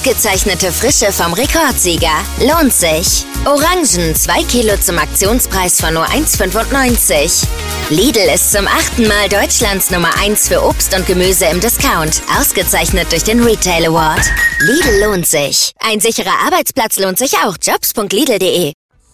Ausgezeichnete Frische vom Rekordsieger. Lohnt sich. Orangen 2 Kilo zum Aktionspreis von nur 1,95. Lidl ist zum 8. Mal Deutschlands Nummer 1 für Obst und Gemüse im Discount. Ausgezeichnet durch den Retail Award. Lidl lohnt sich. Ein sicherer Arbeitsplatz lohnt sich auch. Jobs.lidl.de.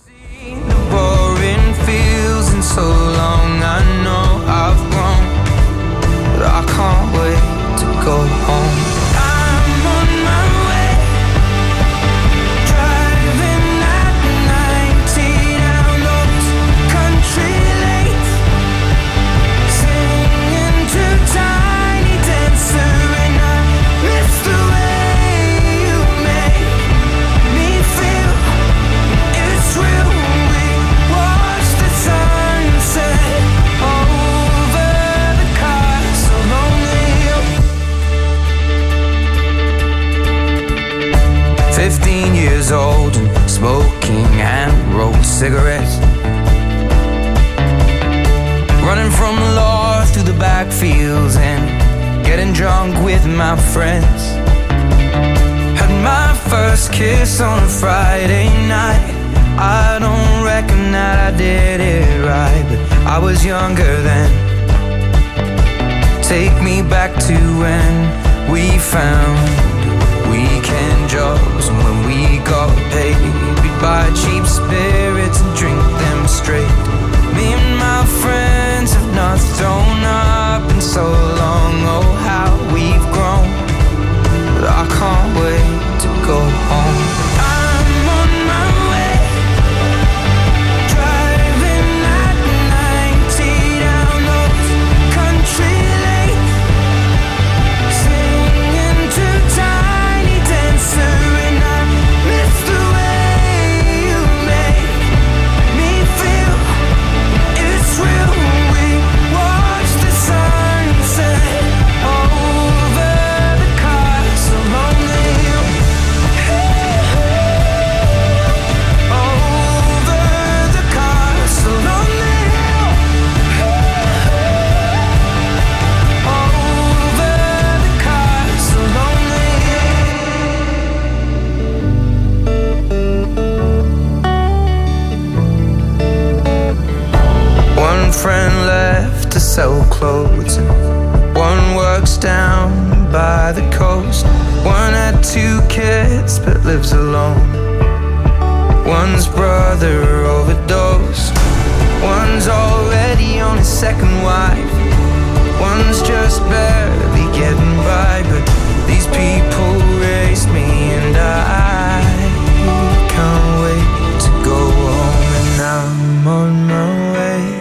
Old and smoking hand-rolled cigarettes, running from the law through the backfields and getting drunk with my friends. Had my first kiss on a Friday night. I don't reckon that I did it right, but I was younger then. Take me back to when we found weekend jobs, and when we got paid, we'd buy cheap spirits and drink them straight. Me and my friends have not thrown up in so long. Oh, how we've grown, but I can't wait to go home. I'm on my way, driving at 90 down those country lanes, singing to Tiny Dancer, and I miss the way you make me feel. It's real. We watch the sunset over the castle on the hill. Over the castle on the hill. Over the castle on the hill. One friend left to sell clothes, and one works down by the coast. One had 2 kids but lives alone. One's brother overdosed. One's already on his second wife. One's just barely getting by, but these people raised me, and I can't wait to go home. And I'm on my way.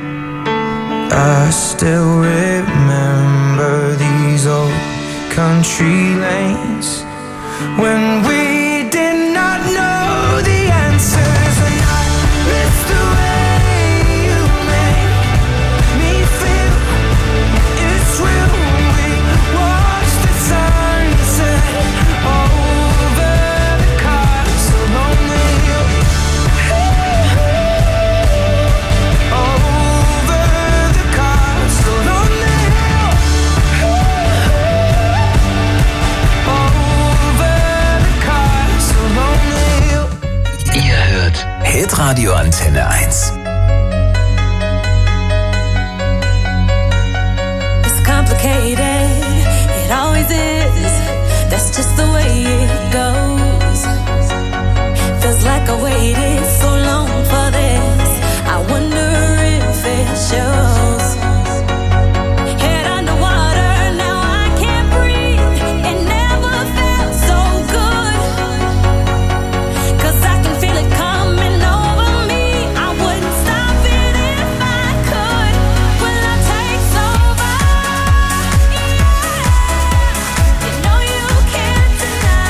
I still remember these old country lanes when we did not know the answers, and I miss the way you make me feel. It's real. We watch the sunset over the castle on the hill. Over the castle on the hill. Over the castle on the hill. Ihr hört Hitradio Antenne 1. It's complicated, it always is. That's just the way it goes. Feels like I waited so long for this. I wonder if it shows. Head underwater, now I can't breathe. It never felt so good. 'Cause I can feel it coming over me. I wouldn't stop it if I could. Will I take over? Yeah. You know you can't deny.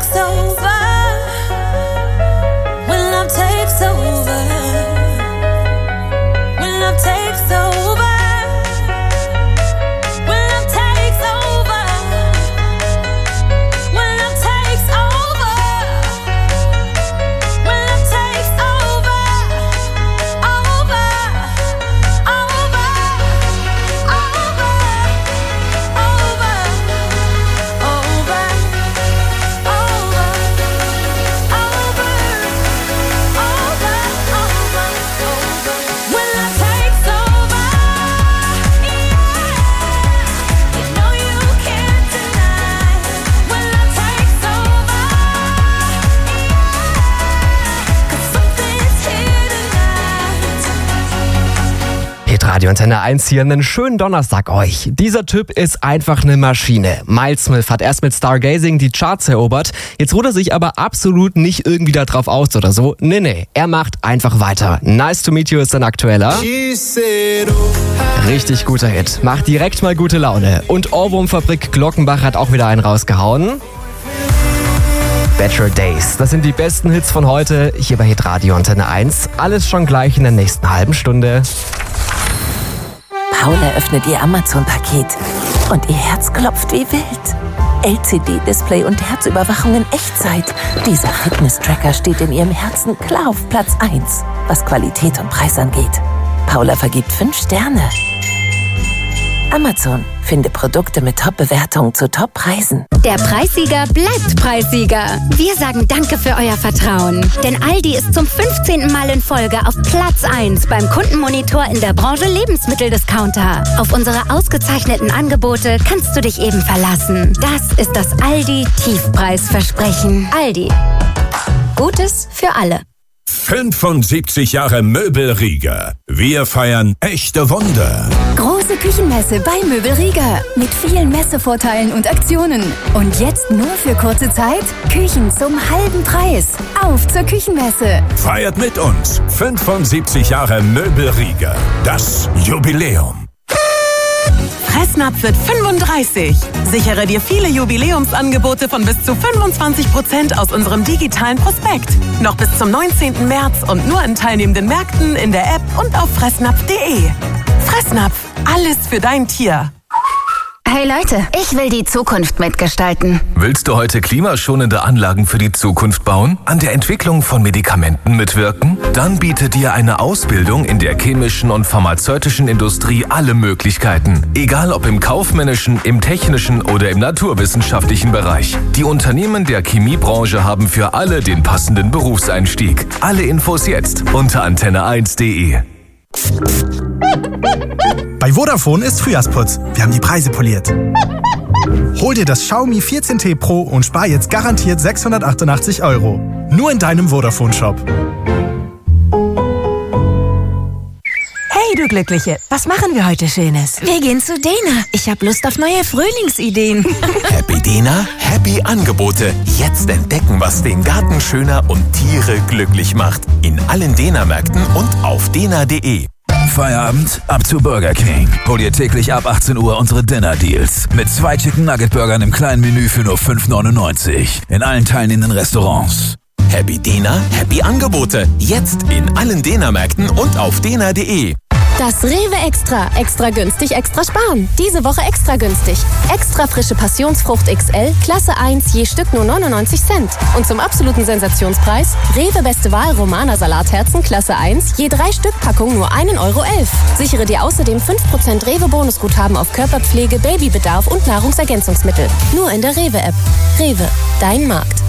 takes over, when love takes over, when love takes over. Radio Antenne 1 hier, einen schönen Donnerstag euch. Dieser Typ ist einfach eine Maschine. Miles Smith hat erst mit Stargazing die Charts erobert, jetzt ruht er sich aber absolut nicht irgendwie da drauf aus oder so. Nee, er macht einfach weiter. Nice to Meet You ist ein aktueller. Richtig guter Hit, macht direkt mal gute Laune. Und Ohrwurmfabrik Glockenbach hat auch wieder einen rausgehauen. Better Days, das sind die besten Hits von heute, hier bei Hitradio Antenne 1. Alles schon gleich in der nächsten halben Stunde. Paula öffnet ihr Amazon-Paket und ihr Herz klopft wie wild. LCD-Display und Herzüberwachung in Echtzeit. Dieser Fitness-Tracker steht in ihrem Herzen klar auf Platz 1, was Qualität und Preis angeht. Paula vergibt 5 Sterne. Amazon, finde Produkte mit Top-Bewertungen zu Top-Preisen. Der Preissieger bleibt Preissieger. Wir sagen Danke für euer Vertrauen. Denn Aldi ist zum 15. Mal in Folge auf Platz 1 beim Kundenmonitor in der Branche Lebensmitteldiscounter. Auf unsere ausgezeichneten Angebote kannst du dich eben verlassen. Das ist das Aldi-Tiefpreisversprechen. Aldi. Gutes für alle. 75 Jahre Möbel Rieger. Wir feiern echte Wunder. Große Küchenmesse bei Möbel Rieger. Mit vielen Messevorteilen und Aktionen. Und jetzt nur für kurze Zeit Küchen zum halben Preis. Auf zur Küchenmesse. Feiert mit uns 75 Jahre Möbel Rieger. Das Jubiläum. Fressnapf wird 35. Sichere dir viele Jubiläumsangebote von bis zu 25% aus unserem digitalen Prospekt. Noch bis zum 19. März und nur in teilnehmenden Märkten, in der App und auf fressnapf.de. Fressnapf, alles für dein Tier. Hey Leute, ich will die Zukunft mitgestalten. Willst du heute klimaschonende Anlagen für die Zukunft bauen? An der Entwicklung von Medikamenten mitwirken? Dann bietet dir eine Ausbildung in der chemischen und pharmazeutischen Industrie alle Möglichkeiten. Egal ob im kaufmännischen, im technischen oder im naturwissenschaftlichen Bereich. Die Unternehmen der Chemiebranche haben für alle den passenden Berufseinstieg. Alle Infos jetzt unter antenne1.de. Bei Vodafone ist Frühjahrsputz. Wir haben die Preise poliert. Hol dir das Xiaomi 14T Pro und spar jetzt garantiert 688 €. Nur in deinem Vodafone-Shop. Hey du Glückliche, was machen wir heute Schönes? Wir gehen zu Dena. Ich habe Lust auf neue Frühlingsideen. Happy Dena, Happy Angebote. Jetzt entdecken, was den Garten schöner und Tiere glücklich macht. In allen Dena-Märkten und auf dena.de. Feierabend, ab zu Burger King. Hol dir täglich ab 18 Uhr unsere Dinner-Deals. Mit 2 Chicken Nugget Burgern im kleinen Menü für nur 5,99. In allen teilnehmenden Restaurants. Happy Dena, Happy Angebote. Jetzt in allen Dena-Märkten und auf dena.de. Das Rewe Extra. Extra günstig, extra sparen. Diese Woche extra günstig. Extra frische Passionsfrucht XL, Klasse 1, je Stück nur 99 Cent. Und zum absoluten Sensationspreis, Rewe Beste Wahl Romana Salatherzen, Klasse 1, je 3 Stück Packung nur 1,11 €. Sichere dir außerdem 5% Rewe-Bonusguthaben auf Körperpflege, Babybedarf und Nahrungsergänzungsmittel. Nur in der Rewe-App. Rewe, dein Markt.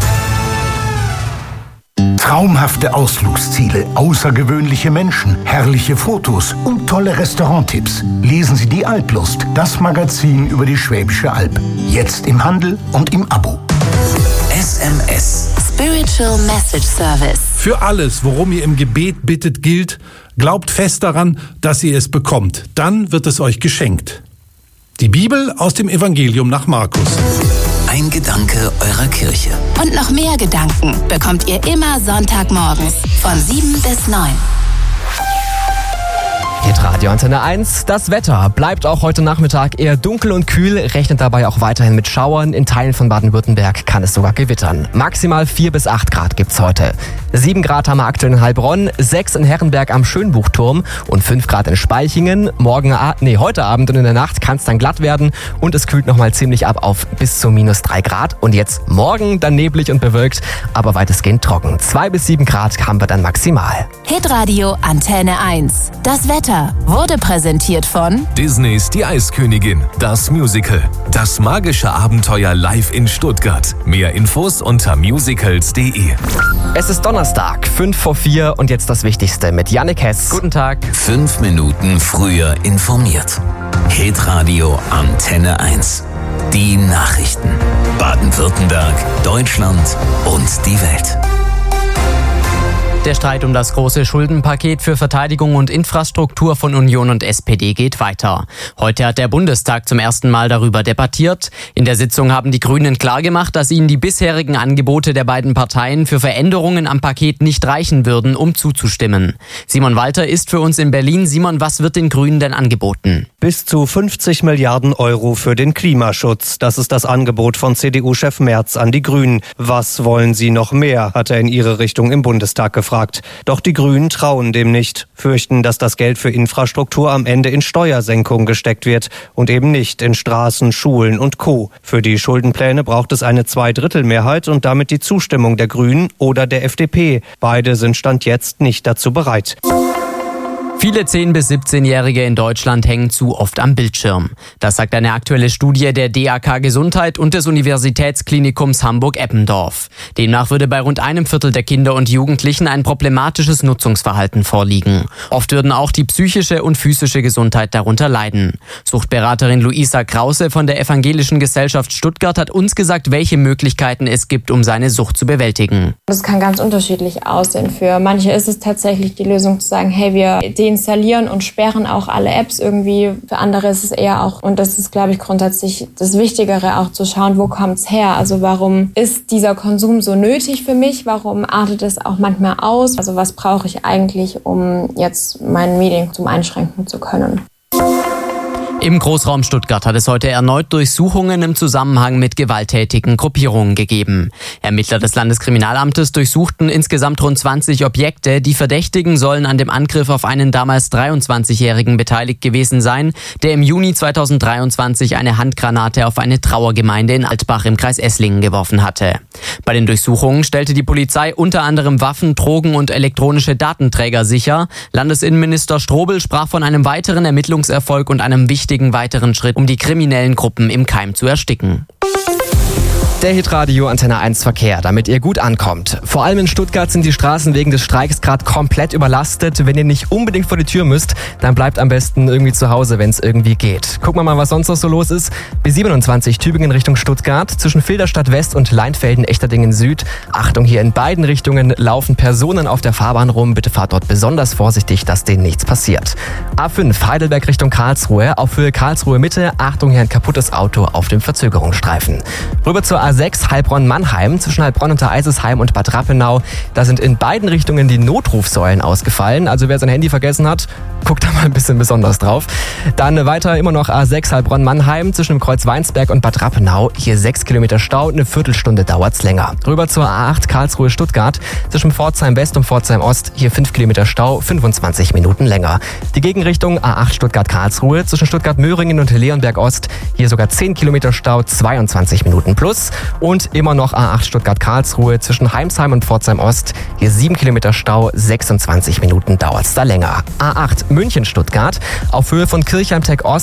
Traumhafte Ausflugsziele, außergewöhnliche Menschen, herrliche Fotos und tolle Restauranttipps. Lesen Sie die Alplust, das Magazin über die Schwäbische Alb. Jetzt im Handel und im Abo. SMS. Spiritual Message Service. Für alles, worum ihr im Gebet bittet, gilt, glaubt fest daran, dass ihr es bekommt. Dann wird es euch geschenkt. Die Bibel aus dem Evangelium nach Markus. Ein Gedanke eurer Kirche. Und noch mehr Gedanken bekommt ihr immer Sonntagmorgens von 7 bis 9. Hitradio Antenne 1. Das Wetter bleibt auch heute Nachmittag eher dunkel und kühl, rechnet dabei auch weiterhin mit Schauern. In Teilen von Baden-Württemberg kann es sogar gewittern. Maximal 4 bis 8 Grad gibt's heute. 7 Grad haben wir aktuell in Heilbronn, 6 in Herrenberg am Schönbuchturm und 5 Grad in Spaichingen. Heute Abend und in der Nacht kann es dann glatt werden und es kühlt nochmal ziemlich ab auf bis zu -3 Grad. Und jetzt morgen dann neblig und bewölkt, aber weitestgehend trocken. 2 bis 7 Grad haben wir dann maximal. Hitradio Antenne 1. Das Wetter wurde präsentiert von Disneys Die Eiskönigin, das Musical. Das magische Abenteuer live in Stuttgart. Mehr Infos unter musicals.de. Es ist Donnerstag, 5:04 und jetzt das Wichtigste mit Jannik Hess. Guten Tag. 5 Minuten früher informiert. Hitradio Antenne 1. Die Nachrichten. Baden-Württemberg, Deutschland und die Welt. Der Streit um das große Schuldenpaket für Verteidigung und Infrastruktur von Union und SPD geht weiter. Heute hat der Bundestag zum ersten Mal darüber debattiert. In der Sitzung haben die Grünen klargemacht, dass ihnen die bisherigen Angebote der beiden Parteien für Veränderungen am Paket nicht reichen würden, um zuzustimmen. Simon Walter ist für uns in Berlin. Simon, was wird den Grünen denn angeboten? Bis zu 50 Milliarden Euro für den Klimaschutz. Das ist das Angebot von CDU-Chef Merz an die Grünen. Was wollen sie noch mehr, hat er in ihre Richtung im Bundestag gefragt. Doch die Grünen trauen dem nicht, fürchten, dass das Geld für Infrastruktur am Ende in Steuersenkung gesteckt wird und eben nicht in Straßen, Schulen und Co. Für die Schuldenpläne braucht es eine Zweidrittelmehrheit und damit die Zustimmung der Grünen oder der FDP. Beide sind Stand jetzt nicht dazu bereit. Viele 10- bis 17-Jährige in Deutschland hängen zu oft am Bildschirm. Das sagt eine aktuelle Studie der DAK Gesundheit und des Universitätsklinikums Hamburg-Eppendorf. Demnach würde bei rund 1/4 der Kinder und Jugendlichen ein problematisches Nutzungsverhalten vorliegen. Oft würden auch die psychische und physische Gesundheit darunter leiden. Suchtberaterin Luisa Krause von der Evangelischen Gesellschaft Stuttgart hat uns gesagt, welche Möglichkeiten es gibt, um seine Sucht zu bewältigen. Das kann ganz unterschiedlich aussehen. Für manche ist es tatsächlich die Lösung zu sagen, hey, wir deinstallieren und sperren auch alle Apps irgendwie. Für andere ist es eher auch, und das ist, glaube ich, grundsätzlich das Wichtigere, auch zu schauen, wo kommt's her? Also warum ist dieser Konsum so nötig für mich? Warum artet es auch manchmal aus? Also was brauche ich eigentlich, um jetzt mein Medientum einschränken zu können? Im Großraum Stuttgart hat es heute erneut Durchsuchungen im Zusammenhang mit gewalttätigen Gruppierungen gegeben. Ermittler des Landeskriminalamtes durchsuchten insgesamt rund 20 Objekte. Die Verdächtigen sollen an dem Angriff auf einen damals 23-Jährigen beteiligt gewesen sein, der im Juni 2023 eine Handgranate auf eine Trauergemeinde in Altbach im Kreis Esslingen geworfen hatte. Bei den Durchsuchungen stellte die Polizei unter anderem Waffen, Drogen und elektronische Datenträger sicher. Landesinnenminister Strobel sprach von einem weiteren Ermittlungserfolg und einem wichtigen weiteren Schritt, um die kriminellen Gruppen im Keim zu ersticken. Der Hitradio Antenne 1 Verkehr, damit ihr gut ankommt. Vor allem in Stuttgart sind die Straßen wegen des Streiks gerade komplett überlastet. Wenn ihr nicht unbedingt vor die Tür müsst, dann bleibt am besten irgendwie zu Hause, wenn es irgendwie geht. Gucken wir mal, was sonst noch so los ist. B27 Tübingen Richtung Stuttgart, zwischen Filderstadt West und Leinfelden-Echterdingen Süd. Achtung, hier in beiden Richtungen laufen Personen auf der Fahrbahn rum. Bitte fahrt dort besonders vorsichtig, dass denen nichts passiert. A5 Heidelberg Richtung Karlsruhe, auf Höhe Karlsruhe Mitte. Achtung, hier ein kaputtes Auto auf dem Verzögerungsstreifen. Rüber zur A6 Heilbronn-Mannheim, zwischen Heilbronn unter Eisesheim und Bad Rappenau. Da sind in beiden Richtungen die Notrufsäulen ausgefallen. Also wer sein Handy vergessen hat, guckt da mal ein bisschen besonders drauf. Dann weiter immer noch A6 Heilbronn-Mannheim, zwischen dem Kreuz Weinsberg und Bad Rappenau. Hier 6 Kilometer Stau, eine Viertelstunde dauert's länger. Rüber zur A8 Karlsruhe-Stuttgart, zwischen Pforzheim West und Pforzheim Ost. Hier 5 Kilometer Stau, 25 Minuten länger. Die Gegenrichtung A8 Stuttgart-Karlsruhe, zwischen Stuttgart-Möhringen und Leonberg Ost. Hier sogar 10 Kilometer Stau, 22 Minuten plus. Und immer noch A8 Stuttgart-Karlsruhe, zwischen Heimsheim und Pforzheim Ost. Hier 7 Kilometer Stau, 26 Minuten dauert's da länger. A8 München-Stuttgart, auf Höhe von Kirchheim-Tech Ost.